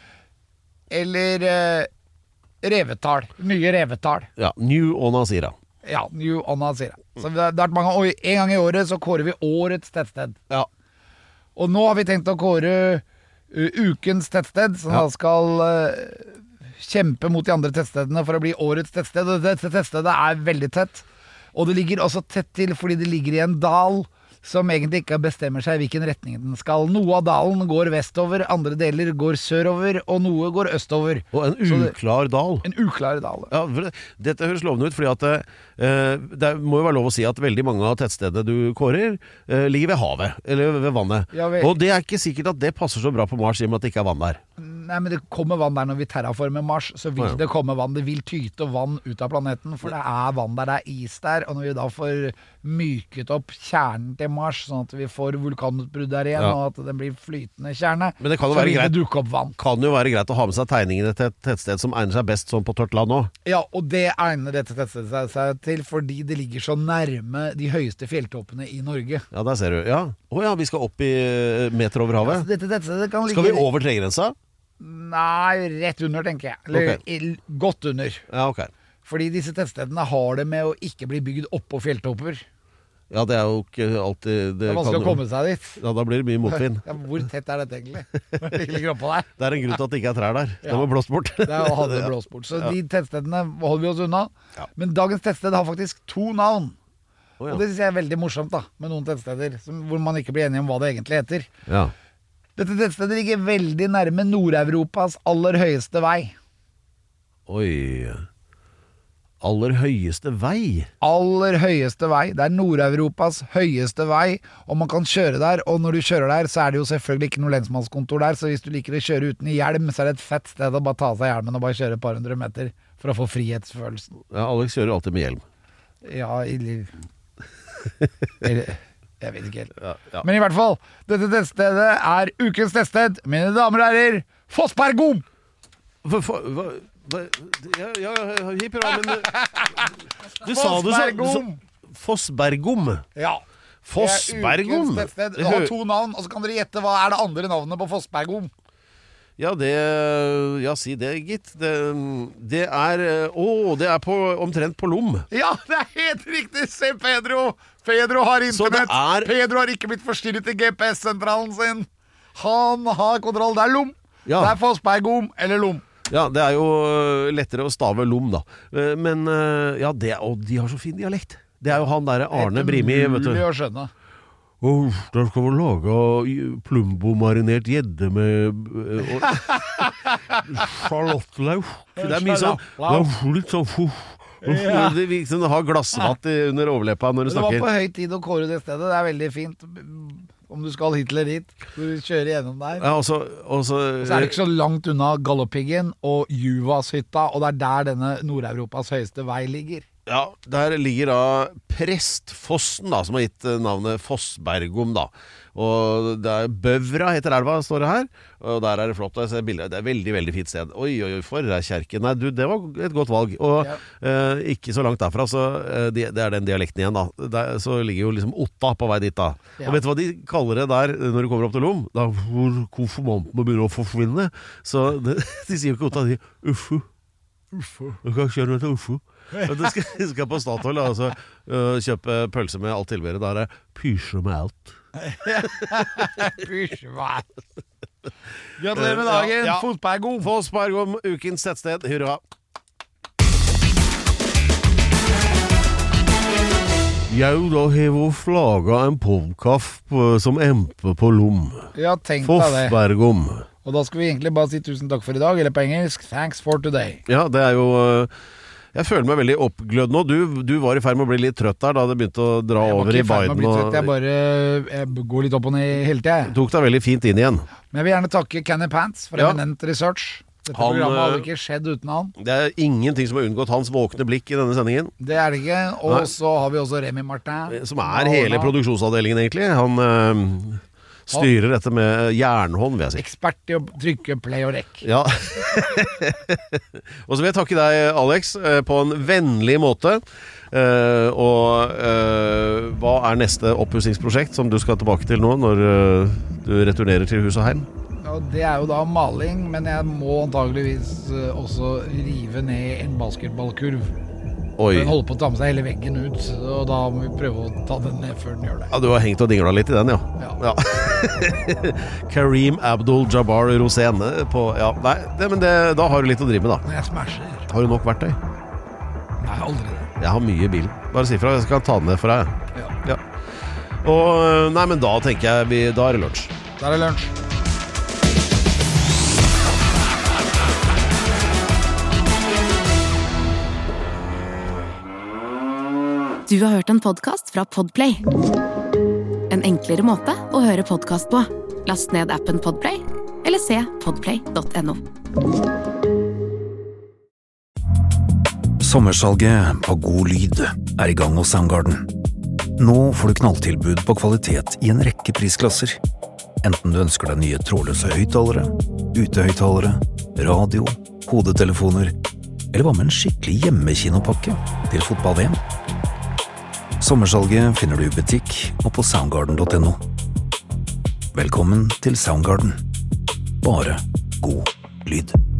Eller Revetal. Nye Revetal. Ja, New Onasira. Ja, New Onasira. Så det har vært mange, og en gang i året så kårer vi årets tettsted. Ja. Og nå har vi tenkt å kåre ukens tettsted, som da skal kjempe mot de andre tettstedene for å bli årets tettsted. Og dette tettstedet er veldig tett. Og det ligger også tett til fordi det ligger i en dal som egentlig ikke bestemmer seg hvilken retning den skal. Noe av dalen går vestover, andre deler går sørover, og noe går østover. Og en uklar dal. En uklar dal. Ja, dette høres lovende ut, fordi at det må jo være lov å si at veldig mange av tettstedene du kårer ligger ved havet, eller ved vannet. Ja, og det er ikke sikkert at det passer så bra på Mars, i og med at det ikke er vann der. Nei, men det kommer vann der når vi terraformer Mars, så vil det komme vann. Det vil tyte vann ut av planeten, for det er vann der, det er is der. Og når vi da får myket opp kjernen til Mars, sånn at vi får vulkanutbrudd der igjen, og at det blir flytende kjerne, men det kan jo så vil det dukke opp vann. Kan jo være greit å ha med seg tegningene til et tettsted som egner seg best sånn på tørt land også. Ja, og det egner dette tettstedet seg til, fordi det ligger så nærme de høyeste fjelltoppene i Norge. Ja, der ser du. Ja. Vi skal opp i meter over havet. Ja, dette tettstedet kan ligge... Skal vi over tregrensa? Nei, rett under, tenker jeg. Eller godt under. Ja, ok. Fordi disse tettstedene har det med å ikke bli bygd oppå fjelltopper. Ja, det er jo ikke alltid... Det er vanskelig å komme seg dit. Ja, da blir det mye motvind. Ja, hvor tett er dette egentlig? Det ligger oppå der. Det er en grunn til at det ikke er trær der. Det var blåst bort. Det hadde blåst bort. Så de tettstedene holder vi oss unna. Ja. Men dagens tettsted har faktisk 2 navn. Og det synes jeg er veldig morsomt da, med noen tettsteder hvor man ikke blir enige om hva det egentlig heter. Ja. Dette tettstedet ligger veldig nærme Nord-Europas aller høyeste vei. Oi. Aller høyeste vei? Aller høyeste vei. Det er Nord-Europas høyeste vei, og man kan kjøre der, og når du kjører der, så er det jo selvfølgelig ikke noe lensmannskontor der, så hvis du liker å kjøre uten hjelm, så er det et fett sted å bare ta av seg hjelmen og bare kjøre et par hundre meter for å få frihetsfølelsen. Ja, Alex kjører alltid med hjelm. Ja, jeg vet ikke helt. Ja. Men i hvert fall, dette tettstedet er ukens tettsted, mine damer og herrer, Fossbergom! Hipp hurra, men du sa det så... Fossbergom? Ja. Fossbergom? Det har 2 navn, og så kan dere gjette hva er det andre navnet på Fossbergom. Ja, si det, gitt. Det er omtrent på Lom. Ja, det er helt riktig. Se, Pedro har internett. Pedro har ikke blitt forstyrret i GPS-sentralen sin. Han har kontroll. Det er Lom. Ja. Det er Fossbergom eller Lom. Ja, det er jo lettere å stave Lom da. Men, de har så fin dialekt. Det er jo han der Arne Brimi, vet du. Mulig å skjønne. Der skal vi lage plumbo-marinert gjedde med Charlottelaug. Det er mye sånn litt sånn det har glassvatt under overleppa når du snakker. Det var på høy tid å kåre det stedet. Det er veldig fint om du skal hit eller dit. Du kjører gjennom der. Ja, og så er det ikke så langt unna Galdhøpiggen og Juvashytta, og det er der denne Nord-Europas høyeste vei ligger. Ja, der ligger da Prestfossen da, som har gitt navnet Fossbergom da. Og det er Bøvra heter elva, står det her. Og der er det flott, jeg ser bilder. Det er veldig, veldig fint sted. Oi, for det er kjerken. Nei, det var et godt valg. Og ikke så langt derfra, så det er den dialekten igjen da. Så ligger jo liksom Otta på vei dit da. Ja. Og vet du hva de kaller det der når du kommer opp til Lom? Da hvor konfirmantene begynner å forsvinne. Så de sier jo ikke Otta, de sier Uffu. Du kan kjøre til Uffu. Du skal på Statoil og så kjøpe pølse med alt tilbehøret. Der er pysje med alt. Pysje med alt. Gratulerer med dagen, Fossbergom. Fossbergom, ukens tettsted. Hurra. Jeg da har vi laget en podcast som MP på Lom. Ja, tenk deg det. Fossbergom. Og da skal vi egentlig bare si tusen takk for i dag, eller på engelsk, thanks for today. Ja, det er jo... Jeg føler meg veldig oppglødd nå. Du var i ferd med å bli litt trøtt der da det begynte å dra over i Biden. Jeg var ikke i ferd med å bli trøtt, jeg går litt opp og ned hele tiden. Tok deg veldig fint inn igjen. Men jeg vil gjerne takke Kenny Pants for eminent research. Dette programmet hadde ikke skjedd uten han. Det er ingenting som har unngått hans våkne blikk i denne sendingen. Det er det ikke. Og så har vi også Remy Martin. Som er hele produksjonsavdelingen egentlig. Han... styrer dette med jernhånd, vil jeg si. Ekspert i å trykke play og rekk. Ja. Og så vil jeg takke deg, Alex, på en vennlig måte. Hva er neste oppussingsprosjekt som du skal tilbake til nå, når du returnerer til hus og heim? Ja, det er jo da maling, men jeg må antageligvis også rive ned en basketballkurv. Oi. Den holder på å ta med seg hele veggen ut, og da må vi prøve å ta den ned før den gjør det. Ja, du har hengt og dinglet litt i den, ja. Kareem Abdul-Jabbar Rosén på, nei, men da har du litt å drive med da. Jeg smasher. Har du nok verktøy? Nei, aldri. Jeg har mye i bilen. Bare si fra, jeg skal ta den ned for deg. Ja. Og nei, men da tenker jeg da er det lunsj. Da er det lunsj. Du har hørt en podcast fra Podplay. En enklere måte å høre podcast på. Last ned appen Podplay, eller se podplay.no. Sommersalget av god lyd er i gang hos Soundgarden. Nå får du knalltilbud på kvalitet i en rekke prisklasser. Enten du ønsker deg nye trådløse høyttalere, utehøyttalere, radio, hodetelefoner, eller hva med en skikkelig hjemmekinopakke til fotball-VM. Sommersalget finner du i butikk og på soundgarden.no. Velkommen til Soundgarden. Bare god lyd.